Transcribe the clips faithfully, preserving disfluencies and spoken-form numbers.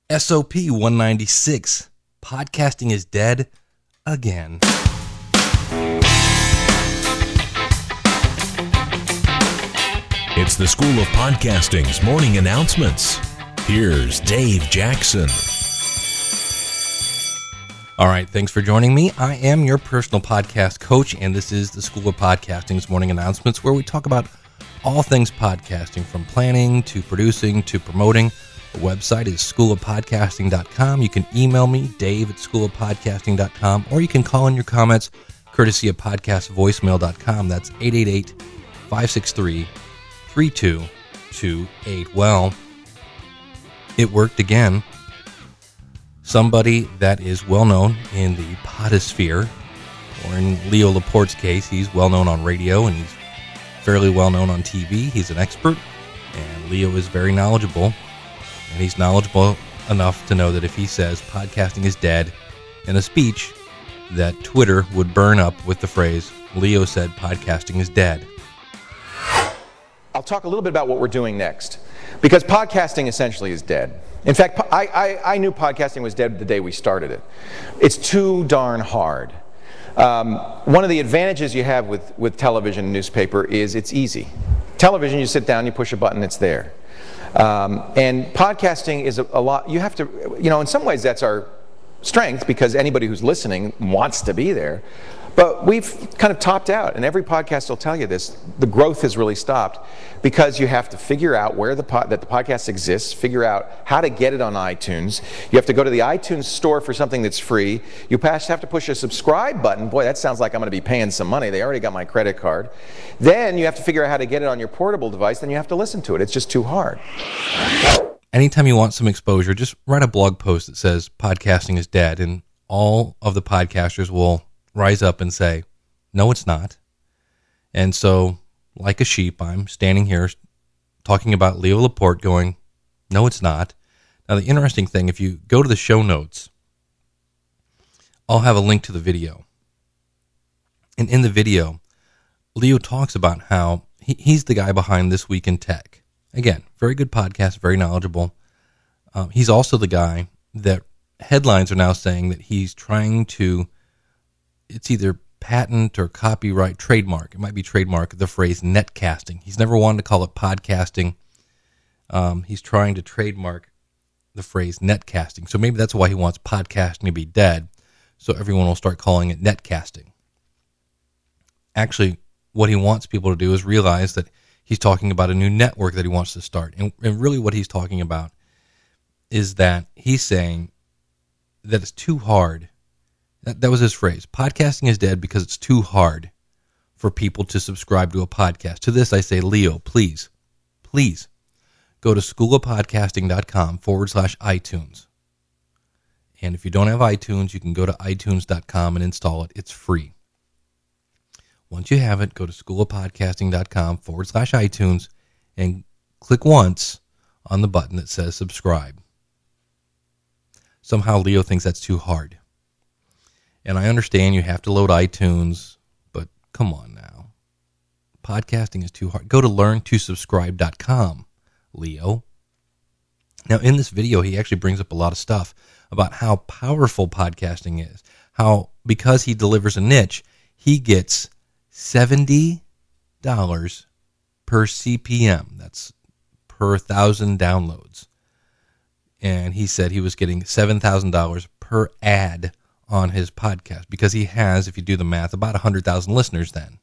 S O P one ninety-six. Podcasting is dead again. It's the School of Podcasting's morning announcements. Here's Dave Jackson. All right, thanks for joining me. I am your personal podcast coach, and this is the School of Podcasting's morning announcements, where we talk about all things podcasting, from planning to producing to promoting. The website is school of podcasting dot com. You can email me, Dave at school of podcasting dot com, or you can call in your comments courtesy of podcast voicemail dot com. That's eight eight eight, five six three, three two two eight. Well, it worked again. Somebody that is well known in the podosphere, or in Leo Laporte's case, he's well known on radio and he's fairly well known on T V. He's an expert, and Leo is very knowledgeable. And he's knowledgeable enough to know that if he says podcasting is dead in a speech, that Twitter would burn up with the phrase, Leo said podcasting is dead. I'll talk a little bit about what we're doing next, because podcasting essentially is dead. In fact, I, I, I knew podcasting was dead the day we started it. It's too darn hard. Um, one of the advantages you have with, with television and newspaper is it's easy. Television, you sit down, you push a button, it's there. Um, and podcasting is a, a lot, you have to, you know, in some ways that's our strength, because anybody who's listening wants to be there. But we've kind of topped out, and every podcast will tell you this. The growth has really stopped because you have to figure out where the pod, that the podcast exists, figure out how to get it on iTunes. You have to go to the iTunes store for something that's free. You have to push a subscribe button. Boy, that sounds like I'm going to be paying some money. They already got my credit card. Then you have to figure out how to get it on your portable device. Then you have to listen to it. It's just too hard. Anytime you want some exposure, just write a blog post that says podcasting is dead, and all of the podcasters will rise up and say, no, it's not. And so, like a sheep, I'm standing here talking about Leo Laporte going, no, it's not. Now, the interesting thing, if you go to the show notes, I'll have a link to the video. And in the video, Leo talks about how he, he's the guy behind This Week in Tech. Again, very good podcast, very knowledgeable. Um, he's also the guy that headlines are now saying that he's trying to, it's either patent or copyright, trademark, it might be trademark, the phrase netcasting. He's never wanted to call it podcasting. Um, he's trying to trademark the phrase netcasting. So maybe that's why he wants podcasting to be dead, so everyone will start calling it netcasting. Actually, what he wants people to do is realize that he's talking about a new network that he wants to start. And, and really what he's talking about is that he's saying that it's too hard. That, that was his phrase. Podcasting is dead because it's too hard for people to subscribe to a podcast. To this I say, Leo, please, please go to school of podcasting dot com forward slash iTunes. And if you don't have iTunes, you can go to itunes dot com and install it. It's free. Once you have it, go to school of podcasting dot com forward slash iTunes and click once on the button that says subscribe. Somehow Leo thinks that's too hard. And I understand you have to load iTunes, but come on now. Podcasting is too hard. Go to learn to subscribe dot com, Leo. Now, in this video, he actually brings up a lot of stuff about how powerful podcasting is. How, because he delivers a niche, he gets seventy dollars per C P M. That's per thousand downloads. And he said he was getting seven thousand dollars per ad on his podcast, because he has, if you do the math, about one hundred thousand listeners then.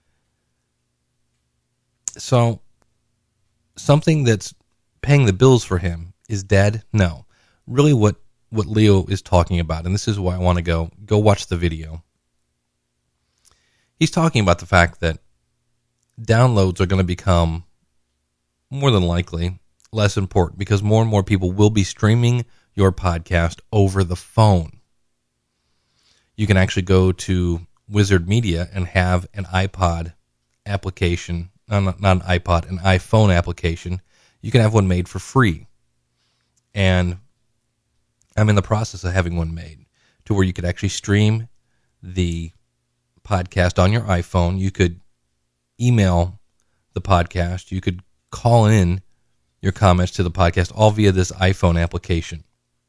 So, something that's paying the bills for him is dead? No. Really what, what Leo is talking about, and this is why I want to go, go watch the video. He's talking about the fact that downloads are going to become, more than likely, less important, because more and more people will be streaming your podcast over the phone. You can actually go to Wizard Media and have an iPod application, no, not, not an iPod, an iPhone application. You can have one made for free. And I'm in the process of having one made to where you could actually stream the podcast on your iPhone. You could email the podcast. You could call in your comments to the podcast, all via this iPhone application.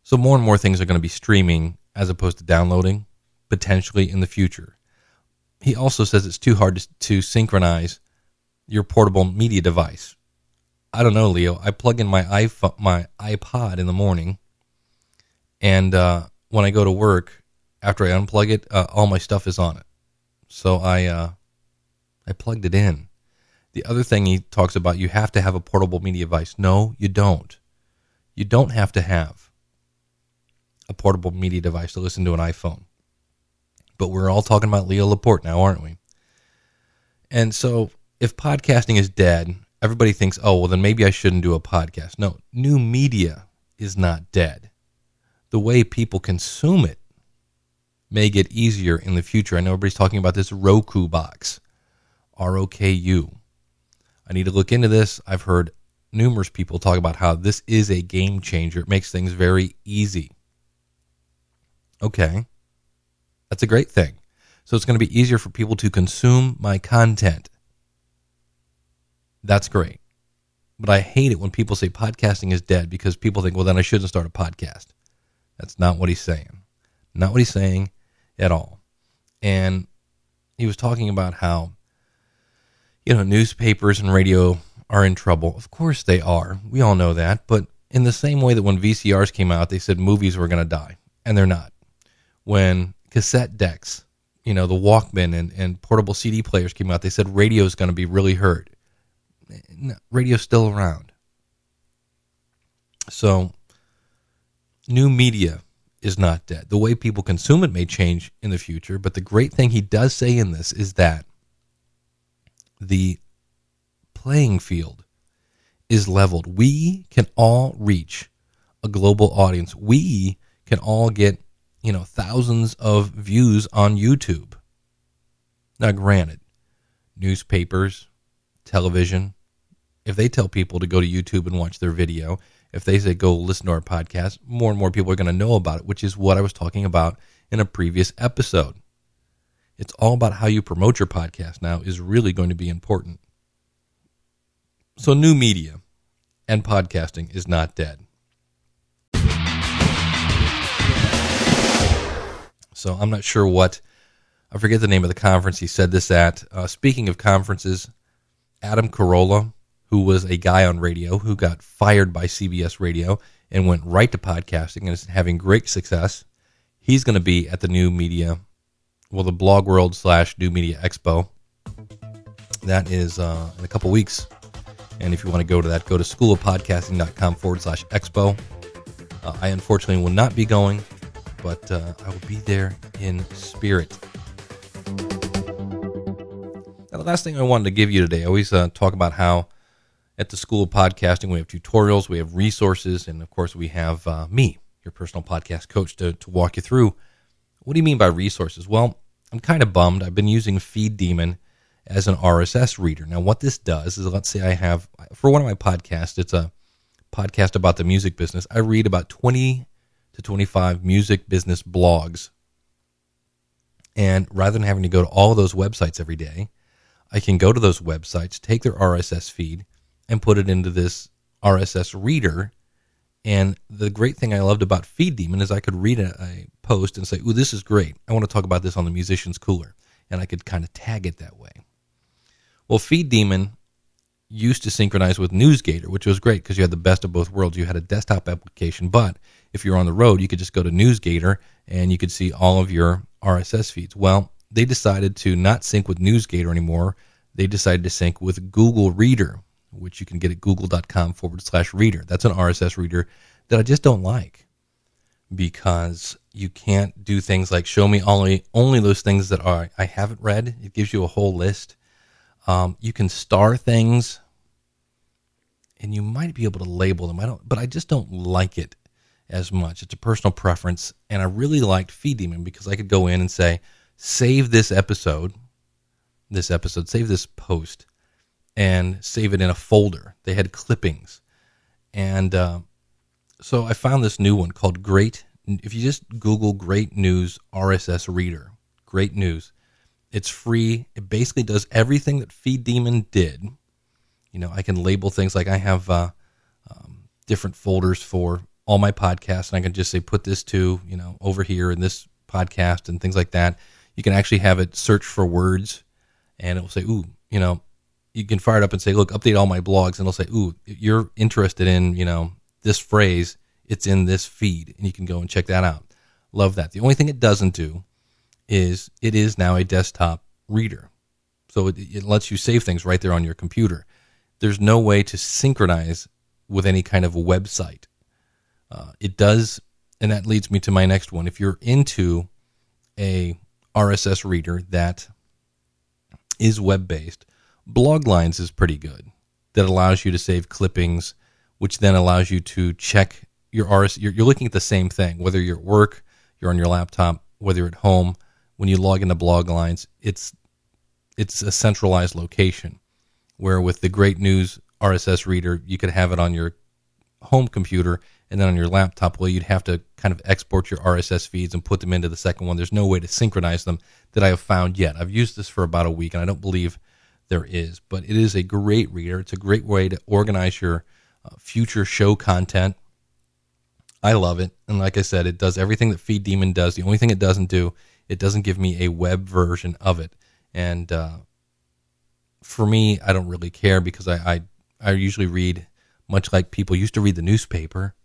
So more and more things are going to be streaming as opposed to downloading, potentially in the future. He also says it's too hard to, to synchronize your portable media device. I don't know, Leo. I plug in my iPhone, my iPod in the morning, and uh, when I go to work, after I unplug it, uh, all my stuff is on it. So I uh, I plugged it in. The other thing he talks about, you have to have a portable media device. No, you don't. You don't have to have a portable media device to listen to an iPhone. But we're all talking about Leo Laporte now, aren't we? And so if podcasting is dead, everybody thinks, oh, well, then maybe I shouldn't do a podcast. No, new media is not dead. The way people consume it may get easier in the future. I know everybody's talking about this Roku box, R O K U. I need to look into this. I've heard numerous people talk about how this is a game changer. It makes things very easy. Okay, that's a great thing. So it's going to be easier for people to consume my content. That's great. But I hate it when people say podcasting is dead because people think, well, then I shouldn't start a podcast. That's not what he's saying. Not what he's saying at all. And he was talking about how, you know, newspapers and radio are in trouble. Of course they are. We all know that. But in the same way that when V C Rs came out, they said movies were going to die. And they're not. When cassette decks, you know, the Walkman and, and portable C D players came out, they said radio is going to be really hurt. No, radio's still around. So, new media is not dead. The way people consume it may change in the future, but the great thing he does say in this is that the playing field is leveled. We can all reach a global audience. We can all get, you know, thousands of views on YouTube. Now, granted, newspapers, television, if they tell people to go to YouTube and watch their video, if they say go listen to our podcast, more and more people are going to know about it, which is what I was talking about in a previous episode. It's all about how you promote your podcast now is really going to be important. So new media and podcasting is not dead. So I'm not sure what, I forget the name of the conference he said this at. Uh, speaking of conferences, Adam Carolla, who was a guy on radio who got fired by C B S Radio and went right to podcasting and is having great success. He's going to be at the New Media, well, the Blog World slash New Media Expo. That is uh, in a couple weeks. And if you want to go to that, go to schoolofpodcasting.com forward slash expo. Uh, I unfortunately will not be going, but uh, I will be there in spirit. Now, the last thing I wanted to give you today, I always uh, talk about how at the School of Podcasting we have tutorials, we have resources, and of course we have uh, me, your personal podcast coach, to, to walk you through. What do you mean by resources? Well, I'm kind of bummed. I've been using Feed Demon as an R S S reader. Now, what this does is, let's say I have, for one of my podcasts, it's a podcast about the music business. I read about twenty to twenty-five music business blogs. And rather than having to go to all of those websites every day, I can go to those websites, take their R S S feed, and put it into this R S S reader. And the great thing I loved about Feed Demon is I could read a, a post and say, ooh, this is great. I want to talk about this on the Musician's Cooler. And I could kind of tag it that way. Well, Feed Demon used to synchronize with NewsGator, which was great because you had the best of both worlds. You had a desktop application, but if you're on the road, you could just go to NewsGator and you could see all of your R S S feeds. Well, they decided to not sync with NewsGator anymore. They decided to sync with Google Reader, which you can get at google.com forward slash reader. That's an R S S reader that I just don't like because you can't do things like show me only only those things that are I haven't read. It gives you a whole list. Um, you can star things, and you might be able to label them. I don't, but I just don't like it as much. It's a personal preference, and I really liked Feed Demon because I could go in and say, save this episode, this episode, save this post, and save it in a folder. They had clippings. And uh, so I found this new one called Great. If you just Google Great News R S S Reader, Great News, it's free. It basically does everything that Feed Demon did. You know, I can label things like I have uh, um, different folders for all my podcasts, and I can just say, put this to, you know, over here in this podcast and things like that. You can actually have it search for words, and it will say, ooh, you know, you can fire it up and say, look, update all my blogs, and it'll say, ooh, you're interested in, you know, this phrase, it's in this feed, and you can go and check that out. Love that. The only thing it doesn't do is it is now a desktop reader. So it, it lets you save things right there on your computer. There's no way to synchronize with any kind of a website. Uh, it does, and that leads me to my next one. If you're into a R S S reader that is web-based, Bloglines is pretty good. That allows you to save clippings, which then allows you to check your R S S. You're, you're looking at the same thing, whether you're at work, you're on your laptop, whether you're at home. When you log into Bloglines, it's it's a centralized location, where with the Great News R S S reader, you could have it on your home computer, and then on your laptop, well, you'd have to kind of export your R S S feeds and put them into the second one. There's no way to synchronize them that I have found yet. I've used this for about a week, and I don't believe there is, but it is a great reader. It's a great way to organize your uh, future show content. I love it, and like I said, it does everything that Feed Demon does. The only thing it doesn't do, it doesn't give me a web version of it, and uh, for me, I don't really care, because I, I I usually read, much like people used to read the newspaper.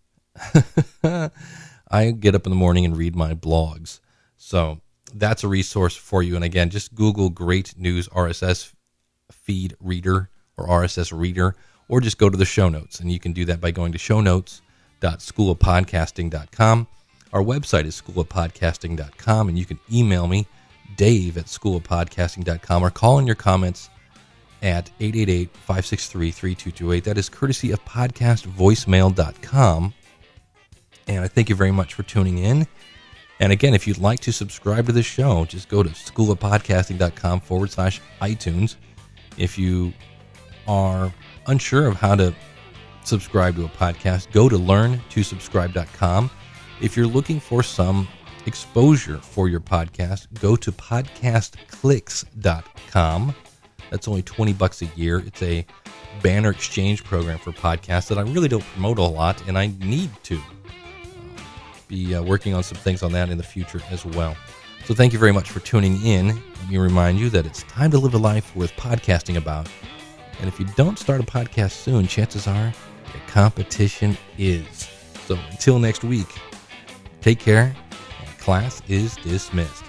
I get up in the morning and read my blogs. So that's a resource for you. And again, just Google Great News R S S Feed Reader or R S S Reader, or just go to the show notes. And you can do that by going to show notes dot school of podcasting dot com. Our website is school of podcasting dot com, and you can email me, Dave at school of podcasting dot com, or call in your comments at eight eight eight, five six three, three two two eight. That is courtesy of podcast voicemail dot com. And I thank you very much for tuning in. And again, if you'd like to subscribe to this show, just go to school of podcasting dot com forward slash iTunes. If you are unsure of how to subscribe to a podcast, go to learn to subscribe dot com. If you're looking for some exposure for your podcast, go to podcast clicks dot com. That's only twenty bucks a year. It's a banner exchange program for podcasts that I really don't promote a lot, and I need to uh, be uh, working on some things on that in the future as well. So thank you very much for tuning in. Let me remind you that it's time to live a life worth podcasting about. And if you don't start a podcast soon, chances are the competition is. So until next week, take care, and class is dismissed.